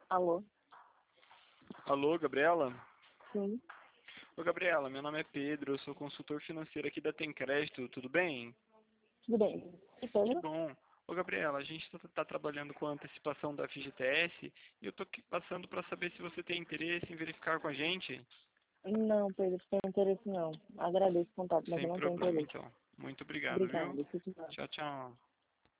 Alô? Alô, Gabriela? Sim, Ô, Gabriela, meu nome é Pedro, eu sou consultor financeiro aqui da Tem Crédito, tudo bem? tudo bem. E Que Pedro? bom. Ô, Gabriela, a gente está trabalhando com a antecipação da FGTS e eu estou passando para saber se você tem interesse em verificar com a gente. Não, Pedro, sem interesse não. Agradeço o contato, mas eu Sem não tenho problema, interesse. então. Muito obrigado, viu? Obrigada. Fique bem. Tchau, tchau.